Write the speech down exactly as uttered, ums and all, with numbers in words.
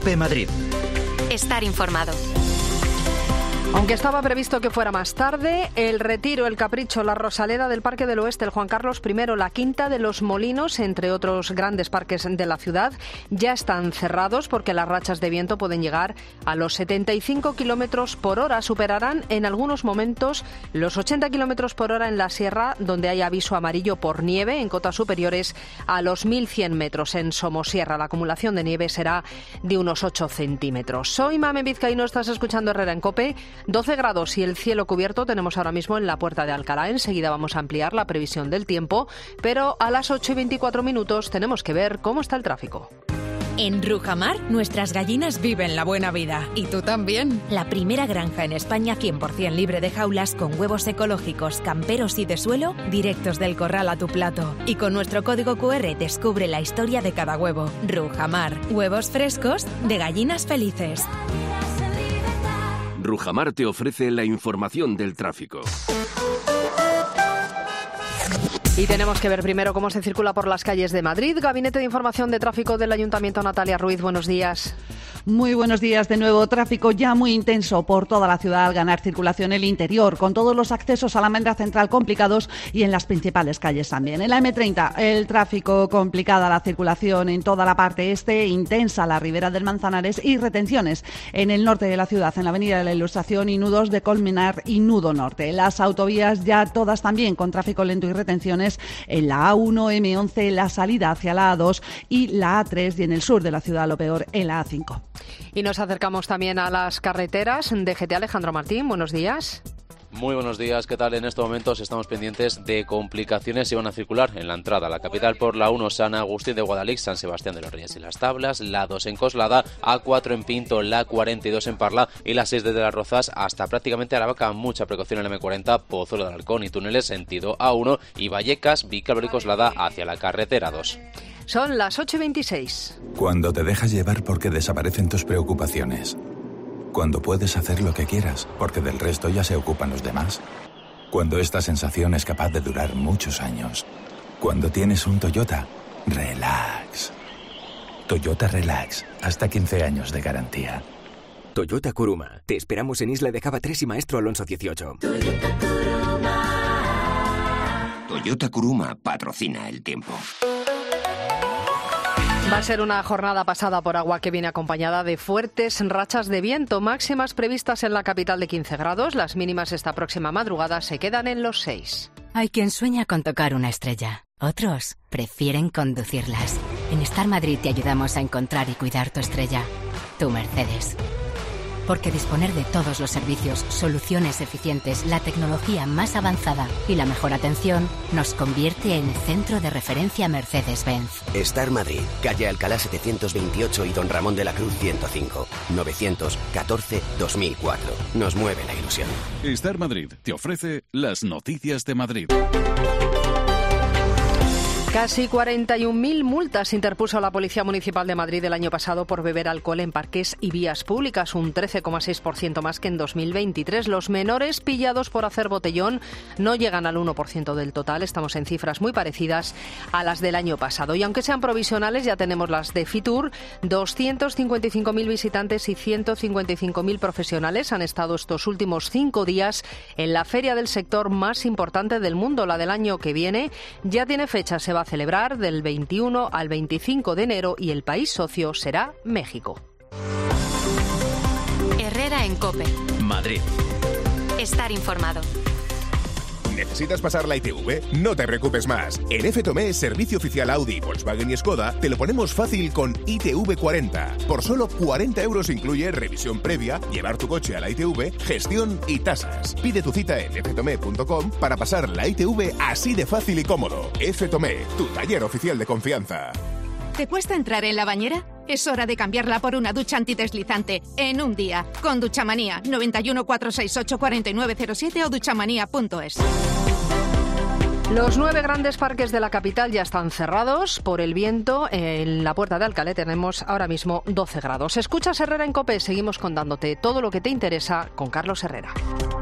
COPE Madrid. Estar informado. Aunque estaba previsto que fuera más tarde, el Retiro, el Capricho, la Rosaleda del Parque del Oeste, el Juan Carlos primero, la Quinta de los Molinos, entre otros grandes parques de la ciudad, ya están cerrados porque las rachas de viento pueden llegar a los setenta y cinco kilómetros por hora. Superarán en algunos momentos los ochenta kilómetros por hora en la sierra, donde hay aviso amarillo por nieve en cotas superiores a los mil cien metros. En Somosierra la acumulación de nieve será de unos ocho centímetros. Soy Mame Vizcaíno, estás escuchando Herrera en COPE. doce grados y el cielo cubierto tenemos ahora mismo en la Puerta de Alcalá. Enseguida vamos a ampliar la previsión del tiempo, pero a las ocho y veinticuatro minutos tenemos que ver cómo está el tráfico. En Rujamar, nuestras gallinas viven la buena vida. Y tú también. La primera granja en España cien por ciento libre de jaulas, con huevos ecológicos, camperos y de suelo, directos del corral a tu plato. Y con nuestro código cu erre descubre la historia de cada huevo. Rujamar, huevos frescos de gallinas felices. Rujamar te ofrece la información del tráfico. Y tenemos que ver primero cómo se circula por las calles de Madrid. Gabinete de Información de Tráfico del Ayuntamiento, Natalia Ruiz, buenos días. Muy buenos días de nuevo. Tráfico ya muy intenso por toda la ciudad al ganar circulación el interior, con todos los accesos a la Almendra Central complicados y en las principales calles también. En la eme treinta, el tráfico complicada la circulación en toda la parte este, intensa la Ribera del Manzanares y retenciones en el norte de la ciudad, en la Avenida de la Ilustración y nudos de Colmenar y Nudo Norte. Las autovías ya todas también con tráfico lento y retenciones en la a uno, eme once, la salida hacia la a dos y la a tres, y en el sur de la ciudad lo peor en la a cinco. Y nos acercamos también a las carreteras. D G T, Alejandro Martín, buenos días. Muy buenos días, ¿qué tal? En estos momentos estamos pendientes de complicaciones si van a circular en la entrada a la capital por la uno, San Agustín de Guadalix, San Sebastián de los Reyes y Las Tablas, la dos en Coslada, a cuatro en Pinto, la cuarenta y dos en Parla y la seis desde Las Rozas hasta prácticamente Aravaca. Mucha precaución en la eme cuarenta, Pozuelo de Alarcón y túneles sentido a uno y Vallecas, Vicálvaro y Coslada hacia la carretera dos. Son las ocho y veintiséis. Cuando te dejas llevar porque desaparecen tus preocupaciones. Cuando puedes hacer lo que quieras, porque del resto ya se ocupan los demás. Cuando esta sensación es capaz de durar muchos años. Cuando tienes un Toyota, relax. Toyota Relax, hasta quince años de garantía. Toyota Kuruma. Te esperamos en Isla de Java tres y Maestro Alonso dieciocho. Toyota Kuruma. Toyota Kuruma patrocina el tiempo. Va a ser una jornada pasada por agua que viene acompañada de fuertes rachas de viento, máximas previstas en la capital de quince grados. Las mínimas esta próxima madrugada se quedan en los seis. Hay quien sueña con tocar una estrella. Otros prefieren conducirlas. En Star Madrid te ayudamos a encontrar y cuidar tu estrella. Tu Mercedes. Porque disponer de todos los servicios, soluciones eficientes, la tecnología más avanzada y la mejor atención nos convierte en centro de referencia Mercedes-Benz. Star Madrid, calle Alcalá setecientos veintiocho y Don Ramón de la Cruz ciento cinco, novecientos catorce dos mil cuatro. Nos mueve la ilusión. Star Madrid te ofrece las noticias de Madrid. Casi cuarenta y un mil multas interpuso la Policía Municipal de Madrid el año pasado por beber alcohol en parques y vías públicas, un trece coma seis por ciento más que en dos mil veintitrés. Los menores pillados por hacer botellón no llegan al uno por ciento del total. Estamos en cifras muy parecidas a las del año pasado. Y aunque sean provisionales, ya tenemos las de Fitur. doscientos cincuenta y cinco mil visitantes y ciento cincuenta y cinco mil profesionales han estado estos últimos cinco días en la feria del sector más importante del mundo. La del año que viene ya tiene fecha, se va a celebrar del veintiuno al veinticinco de enero y el país socio será México. Herrera en COPE. Madrid. Estar informado. ¿Necesitas pasar la I T V? No te preocupes más. En F Tomé, servicio oficial Audi, Volkswagen y Skoda, te lo ponemos fácil con I T V cuarenta. Por solo cuarenta euros incluye revisión previa, llevar tu coche a la I T V, gestión y tasas. Pide tu cita en f tomé punto com para pasar la I T V así de fácil y cómodo. F Tomé, tu taller oficial de confianza. ¿Te cuesta entrar en la bañera? Es hora de cambiarla por una ducha antideslizante en un día. Con Duchamanía, noventa y uno, cuatrocientos sesenta y ocho, cuarenta y nueve cero siete o duchamanía punto es. Los nueve grandes parques de la capital ya están cerrados por el viento. En la Puerta de Alcalá tenemos ahora mismo doce grados. Escuchas Herrera en COPE. Seguimos contándote todo lo que te interesa con Carlos Herrera.